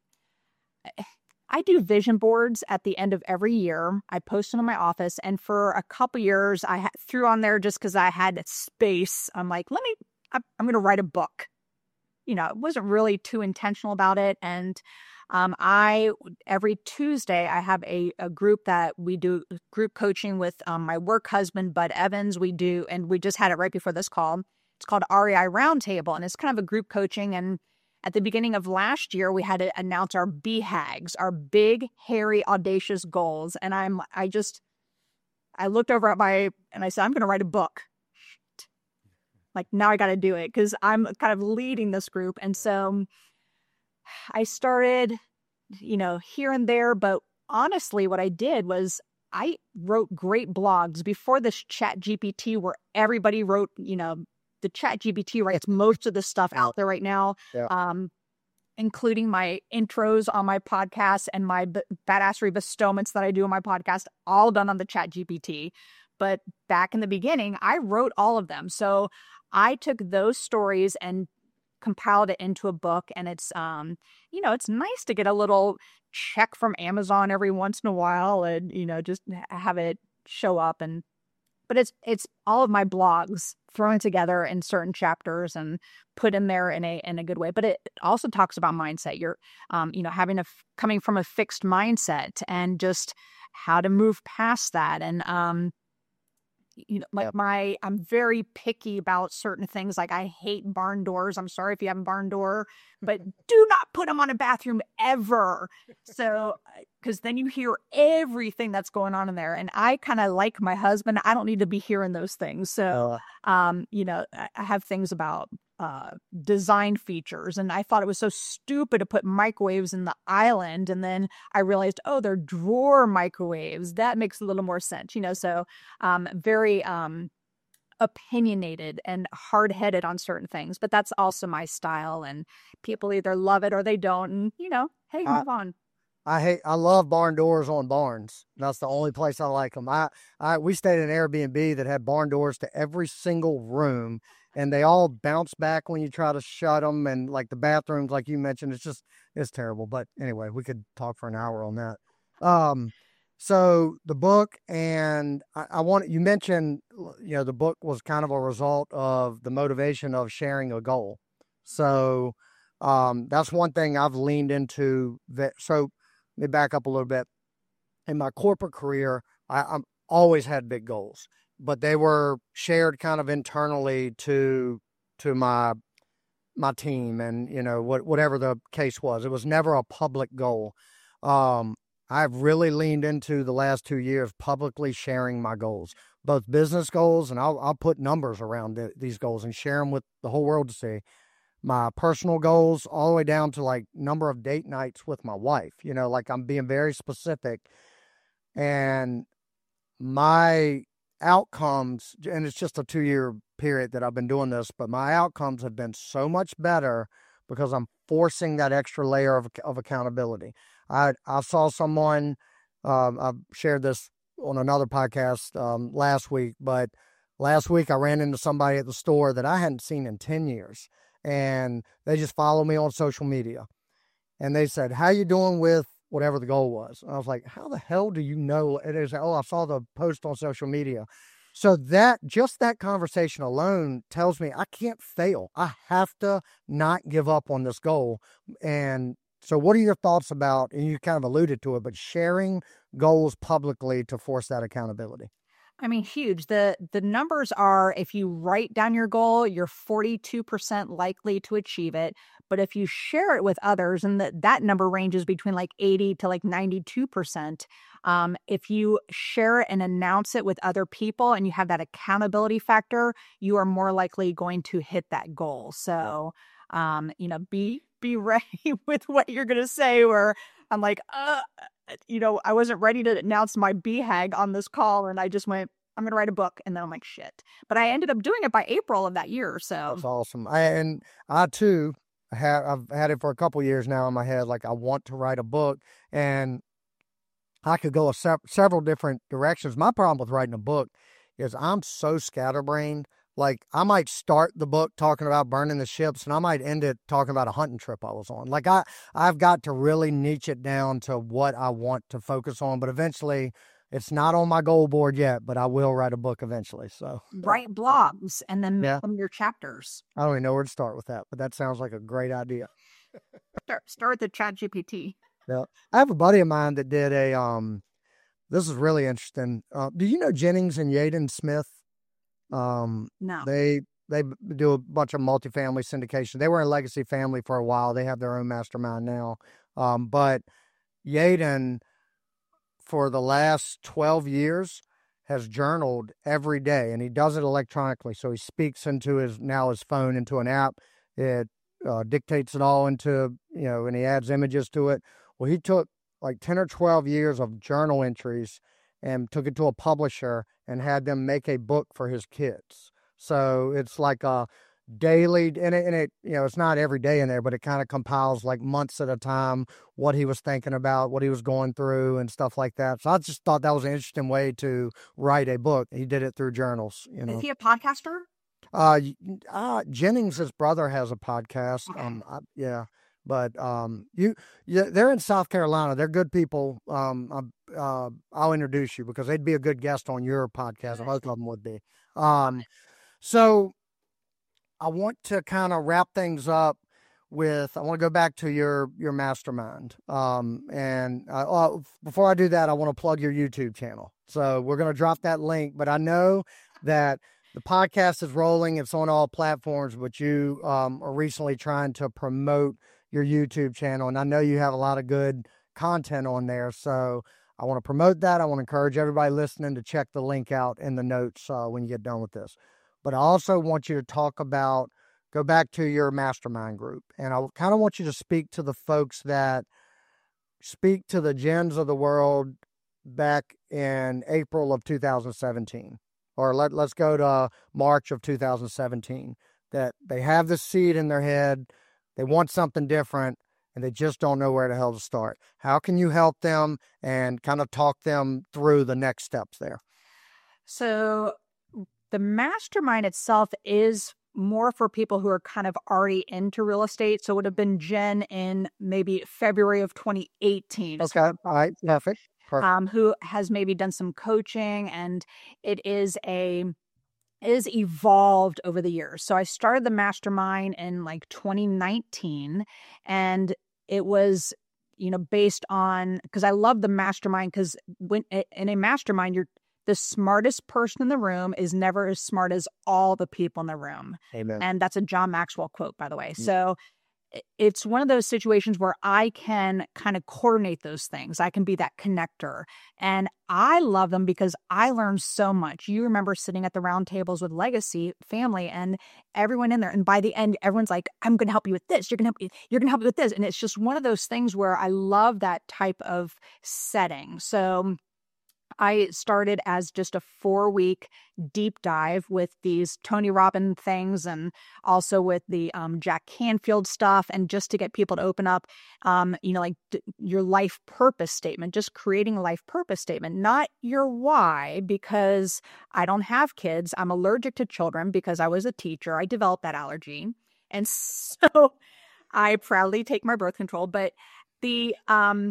I do vision boards at the end of every year. I post them in my office, and for a couple years, I ha- threw on there just because I had space. I'm like, let me. I'm, I'm going to write a book. You know, it wasn't really too intentional about it, and um, I every Tuesday I have a, a group that we do group coaching with um, my work husband Bud Evans. We do, and we just had it right before this call. It's called R E I Roundtable, and it's kind of a group coaching. And at the beginning of last year, we had to announce our B HAGs, our big, hairy, audacious goals. And I'm, I just, I looked over at my, and I said, I'm going to write a book. Like, now I got to do it because I'm kind of leading this group. And so I started, you know, here and there. But honestly, what I did was I wrote great blogs before this Chat G P T where everybody wrote, you know, the Chat G P T writes most of the stuff out there right now, Yeah. um, including my intros on my podcast and my b- badassery bestowments that I do on my podcast, all done on the Chat G P T. But back in the beginning, I wrote all of them. So I took those stories and compiled it into a book. And it's, um, you know, it's nice to get a little check from Amazon every once in a while and, you know, just have it show up. And But it's it's all of my blogs thrown together in certain chapters and put in there in a in a good way. But it also talks about mindset. You're, um, you know, having a coming from a fixed mindset and just how to move past that. And um, you know, like Yep. my, I'm very picky about certain things. Like I hate barn doors. I'm sorry if you have a barn door, but do not put them on a bathroom ever. So, because then you hear everything that's going on in there. And I kind of like my husband. I don't need to be hearing those things. So, Uh, um, you know, I I have things about uh, design features. And I thought it was so stupid to put microwaves in the island. And then I realized, oh, they're drawer microwaves. That makes a little more sense, you know. So, um, very um, opinionated and hard-headed on certain things. But that's also my style. And people either love it or they don't. And, you know, hey, I- move on. I hate, I love barn doors on barns. That's the only place I like them. I, I, we stayed in an Airbnb that had barn doors to every single room, and they all bounce back when you try to shut them. And like the bathrooms, like you mentioned, it's just, it's terrible. But anyway, we could talk for an hour on that. Um, so the book, and I, I want, you mentioned, you know, the book was kind of a result of the motivation of sharing a goal. So, um, that's one thing I've leaned into that. So, let me back up a little bit. In my corporate career, I, I'm always had big goals, but they were shared kind of internally to to my my team, and you know what whatever the case was. It was never a public goal. Um, I've really leaned into the last two years publicly sharing my goals, both business goals, and I'll I'll put numbers around th- these goals and share them with the whole world to see. My personal goals all the way down to like number of date nights with my wife. You know, like I'm being very specific, and my outcomes, and it's just a two year period that I've been doing this, but my outcomes have been so much better because I'm forcing that extra layer of, of accountability. I, I saw someone, um, I've shared this on another podcast um, last week, but last week I ran into somebody at the store that I hadn't seen in ten years. And they just follow me on social media. And they said, how you doing with whatever the goal was? And I was like, how the hell do you know? And they said, oh, I saw the post on social media. So that, just that conversation alone tells me I can't fail. I have to not give up on this goal. And so what are your thoughts about, and you kind of alluded to it, but sharing goals publicly to force that accountability? I mean, huge. The the numbers are, if you write down your goal, you're forty-two percent likely to achieve it. But if you share it with others, and that that number ranges between like eighty to like ninety-two percent, um, if you share it and announce it with other people and you have that accountability factor, you are more likely going to hit that goal. So, um, you know, be be ready with what you're going to say, where I'm like, uh, you know, I wasn't ready to announce my B HAG on this call, and I just went, I'm going to write a book. And then I'm like, shit. But I ended up doing it by April of that year. So That's awesome. I, and I too have, I've had it for a couple years now in my head. Like, I want to write a book, and I could go a se- several different directions. My problem with writing a book is I'm so scatterbrained. Like, I might start the book talking about burning the ships, and I might end it talking about a hunting trip I was on. Like, I, I've got to really niche it down to what I want to focus on. But eventually, it's not on my goal board yet, but I will write a book eventually. So write blogs and then make Yeah. them your chapters. I don't even know where to start with that, but that sounds like a great idea. Start, start with the Chat G P T. Yeah. I have a buddy of mine that did a, um, this is really interesting. Uh, do you know Jennings and Yaden Smith? Um, No. They they do a bunch of multifamily syndication. They were in Legacy Family for a while. They have their own mastermind now. Um, but Yaden, for the last twelve years, has journaled every day, and he does it electronically. So he speaks into his, now his phone, into an app. It uh, dictates it all into, you know, and he adds images to it. Well, he took like ten or twelve years of journal entries and took it to a publisher and had them make a book for his kids. So it's like a daily, and it, and it, you know, it's not every day in there, but it kind of compiles like months at a time, what he was thinking about, what he was going through and stuff like that. So I just thought that was an interesting way to write a book. He did it through journals, you know. Is he a podcaster? Uh, uh Jennings, his brother, has a podcast. Okay. Um, I, yeah, but um, you, yeah, they're in South Carolina. They're good people. Um, uh, I'll introduce you because they'd be a good guest on your podcast. Both of them would be. Um, so I want to kind of wrap things up with, I want to go back to your, your mastermind. Um, and uh, uh, before I do that, I want to plug your YouTube channel. So we're going to drop that link, but I know that the podcast is rolling. It's on all platforms, but you um, are recently trying to promote your YouTube channel. And I know you have a lot of good content on there. So I want to promote that. I want to encourage everybody listening to check the link out in the notes uh, when you get done with this. But I also want you to talk about, go back to your mastermind group. And I kind of want you to speak to the folks that speak to the Jens of the world back in April of two thousand seventeen. Or let, let's go to March of two thousand seventeen, that they have this seed in their head, they want something different, and they just don't know where the hell to start. How can you help them and kind of talk them through the next steps there? So the mastermind itself is more for people who are kind of already into real estate. So it would have been Jen in maybe February of twenty eighteen. Okay. All right. Perfect. Perfect. Um, who has maybe done some coaching, and it is a it is evolved over the years. So I started the mastermind in like twenty nineteen, and it was, you know, based on, because I love the mastermind, because when in a mastermind, you're the smartest person in the room is never as smart as all the people in the room. Amen. And that's a John Maxwell quote, by the way. Mm-hmm. So it's one of those situations where I can kind of coordinate those things. I can be that connector. And I love them because I learned so much. You remember sitting at the round tables with Legacy Family and everyone in there. And by the end, everyone's like, I'm going to help you with this. You're going to help me. You're going to help me with this. And it's just one of those things where I love that type of setting. So I started as just a four-week deep dive with these Tony Robbins things, and also with the um, Jack Canfield stuff, and just to get people to open up, um, you know, like d- your life purpose statement, just creating a life purpose statement, not your why, because I don't have kids. I'm allergic to children because I was a teacher. I developed that allergy. And so I proudly take my birth control, but the... um.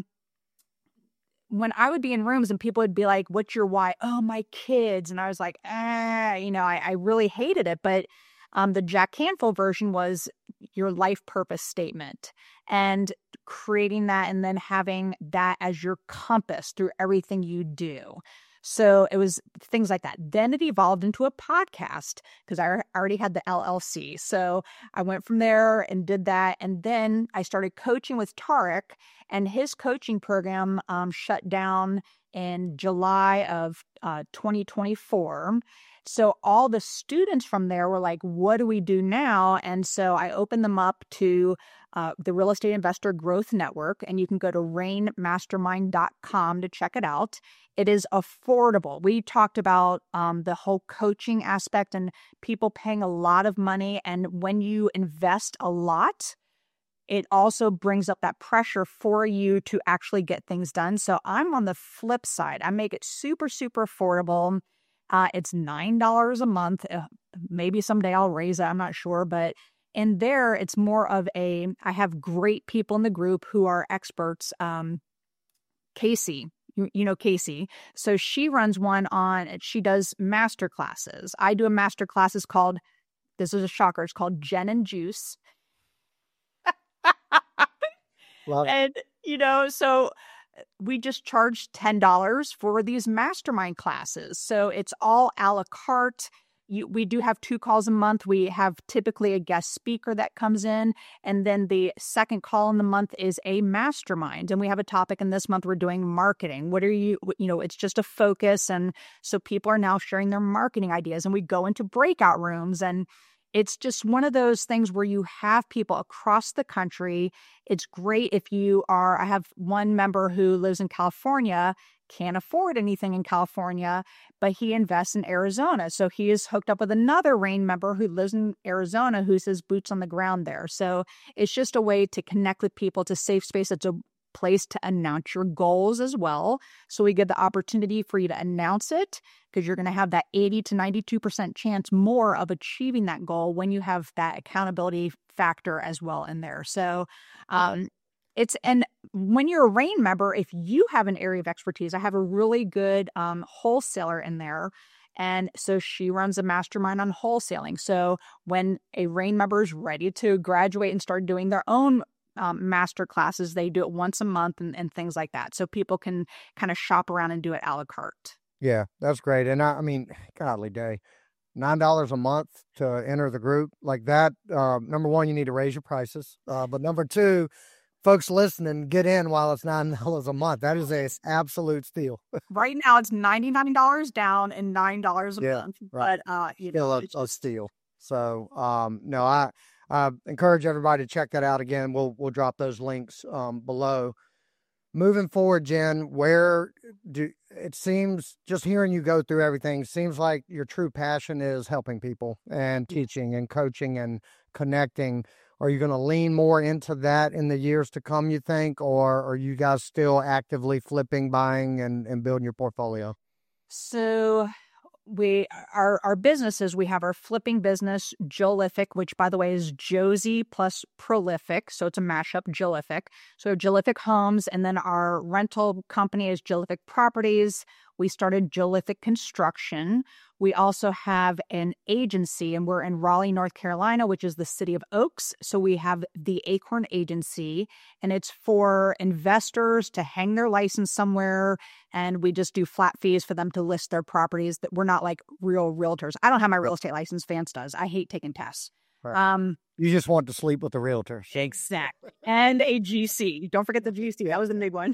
when I would be in rooms and people would be like, what's your why? Oh, my kids. And I was like, ah, you know, I, I really hated it. But um, the Jack Canfield version was your life purpose statement, and creating that and then having that as your compass through everything you do. So it was things like that. Then it evolved into a podcast because I already had the L L C. So I went from there and did that. And then I started coaching with Tarek, and his coaching program um, shut down in July of uh, twenty twenty-four. So all the students from there were like, what do we do now? And so I opened them up to uh, the Real Estate Investor Growth Network, and you can go to rain mastermind dot com to check it out. It is affordable. We talked about um, the whole coaching aspect and people paying a lot of money. And when you invest a lot, it also brings up that pressure for you to actually get things done. So I'm on the flip side. I make it super, super affordable. Uh, it's nine dollars a month. Uh, maybe someday I'll raise it. I'm not sure. But in there, it's more of a, I have great people in the group who are experts. Um, Casey, you, you know Casey. So she runs one on, she does master classes. I do a master classes called, this is a shocker, it's called Jen and Juice. And, you know, so we just charge ten dollars for these mastermind classes. So it's all a la carte. You, we do have two calls a month. We have typically a guest speaker that comes in. And then the second call in the month is a mastermind. And we have a topic, and this month we're doing marketing. What are you, you know, it's just a focus. And so people are now sharing their marketing ideas, and we go into breakout rooms, and it's just one of those things where you have people across the country. It's great if you are, I have one member who lives in California, can't afford anything in California, but he invests in Arizona. So he is hooked up with another RAIN member who lives in Arizona, who's his boots on the ground there. So it's just a way to connect with people. It's a safe space. It's a place to announce your goals as well. So we give the opportunity for you to announce it, because you're going to have that eighty to ninety-two percent chance more of achieving that goal when you have that accountability factor as well in there. So um, it's, and when you're a RAIN member, if you have an area of expertise, I have a really good um, wholesaler in there. And so she runs a mastermind on wholesaling. So when a RAIN member is ready to graduate and start doing their own Um, master classes, they do it once a month and, and things like that. So people can kind of shop around and do it a la carte. Yeah, that's great. And I, I mean, godly day, nine dollars a month to enter the group like that. Uh, number one, you need to raise your prices. Uh, but number two, folks listening, get in while it's nine dollars a month. That is an absolute steal. Right now it's ninety-nine dollars down and nine dollars a yeah, month. Right. But, uh, you Still know, a, it's a just... steal. So, um, no, I, I encourage everybody to check that out again. We'll, we'll drop those links um, below. Moving forward, Jen, where do it seems, just hearing you go through everything, seems like your true passion is helping people and teaching and coaching and connecting. Are you going to lean more into that in the years to come, you think, or are you guys still actively flipping, buying, and, and building your portfolio? So we, our, our businesses, we have our flipping business, Jolific, which by the way is Josie plus Prolific. So it's a mashup, Jolific. So Jolific Homes, and then our rental company is Jolific Properties. We started Jolific Construction. We also have an agency, and we're in Raleigh, North Carolina, which is the city of Oaks. So we have the Acorn Agency, and it's for investors to hang their license somewhere, and we just do flat fees for them to list their properties. That we're not like real realtors. I don't have my real estate license. Vance does. I hate taking tests. Right. Um, you just want to sleep with the realtor. Exactly. And a G C. Don't forget the G C. That was the big one.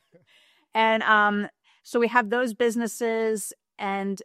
And um, so we have those businesses, and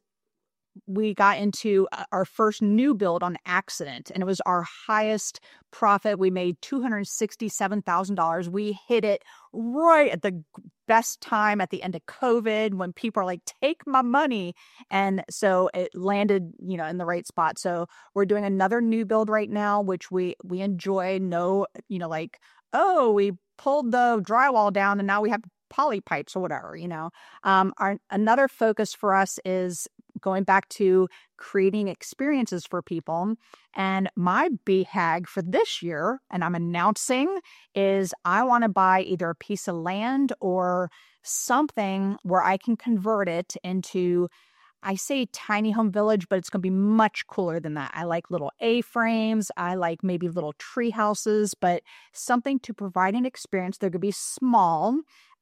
we got into our first new build on accident, and it was our highest profit. We made two hundred sixty-seven thousand dollars. We hit it right at the best time at the end of COVID, when people are like, take my money. And so it landed, you know, in the right spot. So we're doing another new build right now, which we, we enjoy. No, you know, like, oh, we pulled the drywall down and now we have poly pipes or whatever, you know. Um, our, another focus for us is going back to creating experiences for people. And my B HAG for this year, and I'm announcing, is I want to buy either a piece of land or something where I can convert it into, I say tiny home village, but it's going to be much cooler than that. I like little A-frames. I like maybe little tree houses, but something to provide an experience. They're going to be small.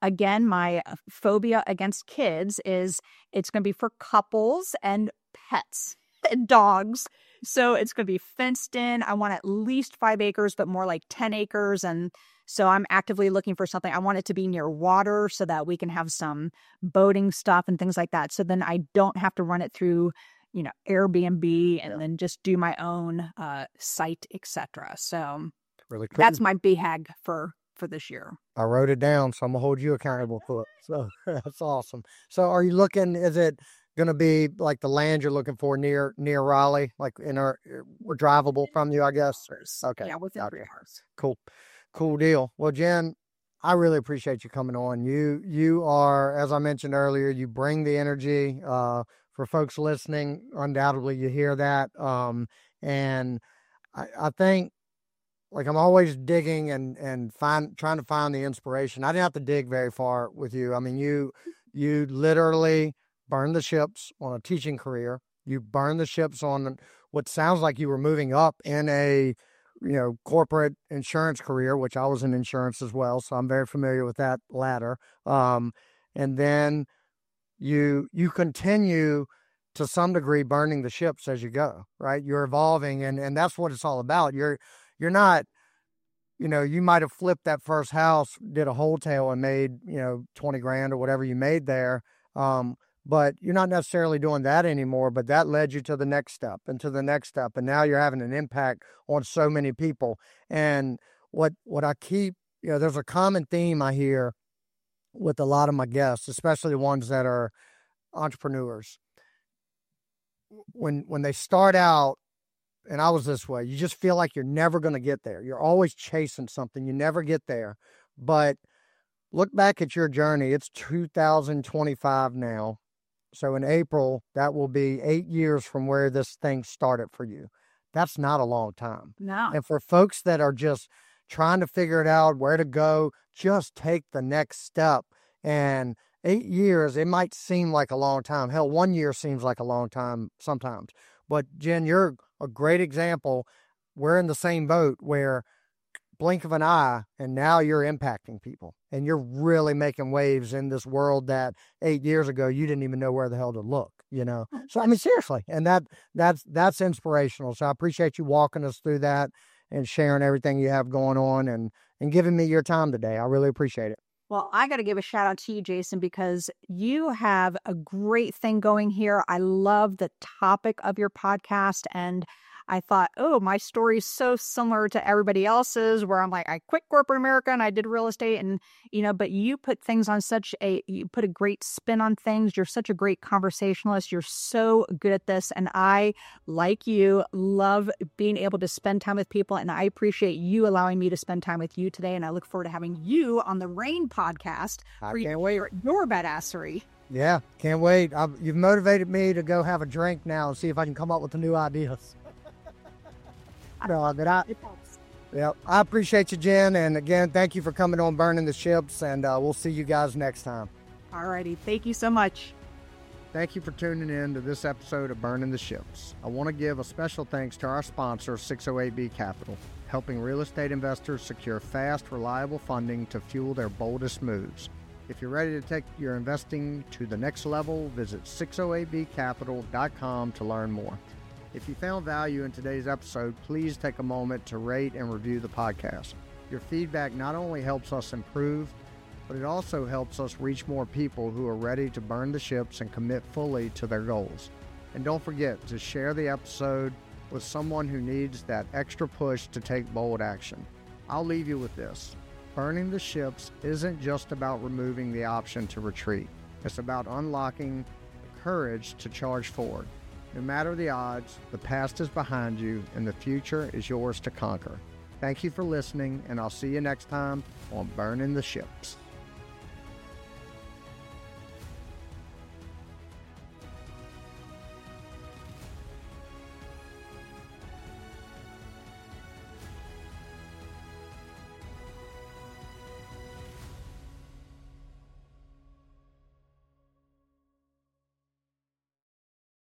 again, my phobia against kids is it's going to be for couples and pets and dogs. So it's going to be fenced in. I want at least five acres, but more like ten acres. And so I'm actively looking for something. I want it to be near water so that we can have some boating stuff and things like that. So then I don't have to run it through, you know, Airbnb and yeah. then just do my own uh, site, et cetera. So really cool. That's my B HAG for, for this year. I wrote it down, so I'm gonna hold you accountable for it. So that's awesome. So are you looking, is it going to be like the land you're looking for near near Raleigh, like in our, we're drivable from you, I guess? Okay. Yeah, within okay. three hours. Cool. Cool deal. Well, Jen, I really appreciate you coming on. You you are, as I mentioned earlier, you bring the energy. Uh, for folks listening, undoubtedly you hear that. Um, and I, I think, like, I'm always digging and and find trying to find the inspiration. I didn't have to dig very far with you. I mean, you you literally burned the ships on a teaching career. You burned the ships on what sounds like you were moving up in a, you know, corporate insurance career, which I was in insurance as well, so I'm very familiar with that ladder. Um, and then you you continue to some degree burning the ships as you go, right? You're evolving, and and that's what it's all about. You're you're not, you know, you might have flipped that first house, did a wholesale and made, you know, twenty grand or whatever you made there. Um, but you're not necessarily doing that anymore, but that led you to the next step and to the next step. And now you're having an impact on so many people. And what, what I keep, you know, there's a common theme I hear with a lot of my guests, especially the ones that are entrepreneurs. When, when they start out, and I was this way, you just feel like you're never going to get there. You're always chasing something. You never get there. But look back at your journey. It's two thousand twenty-five now. So in April, that will be eight years from where this thing started for you. That's not a long time. No. And for folks that are just trying to figure it out, where to go, just take the next step. And eight years, it might seem like a long time. Hell, one year seems like a long time sometimes. But Jen, you're a great example. We're in the same boat where blink of an eye, and now you're impacting people, and you're really making waves in this world that eight years ago you didn't even know where the hell to look, you know? So, I mean, seriously, and that that's that's inspirational. So I appreciate you walking us through that and sharing everything you have going on and, and giving me your time today. I really appreciate it. Well, I got to give a shout out to you, Jason, because you have a great thing going here. I love the topic of your podcast, and I thought, oh, my story is so similar to everybody else's, where I'm like, I quit corporate America and I did real estate, and, you know, but you put things on such a, you put a great spin on things. You're such a great conversationalist. You're so good at this. And I, like you, love being able to spend time with people. And I appreciate you allowing me to spend time with you today. And I look forward to having you on the RAIN podcast. I for can't wait. Your, your badassery. Yeah, can't wait. I've, you've motivated me to go have a drink now and see if I can come up with the new ideas. No, that I, yeah, I appreciate you, Jen. And again, thank you for coming on Burning the Ships. And uh, we'll see you guys next time. All righty. Thank you so much. Thank you for tuning in to this episode of Burning the Ships. I want to give a special thanks to our sponsor, six oh eight B Capital, helping real estate investors secure fast, reliable funding to fuel their boldest moves. If you're ready to take your investing to the next level, visit six oh eight b capital dot com to learn more. If you found value in today's episode, please take a moment to rate and review the podcast. Your feedback not only helps us improve, but it also helps us reach more people who are ready to burn the ships and commit fully to their goals. And don't forget to share the episode with someone who needs that extra push to take bold action. I'll leave you with this. Burning the ships isn't just about removing the option to retreat. It's about unlocking the courage to charge forward. No matter the odds, the past is behind you and the future is yours to conquer. Thank you for listening, and I'll see you next time on Burning the Ships.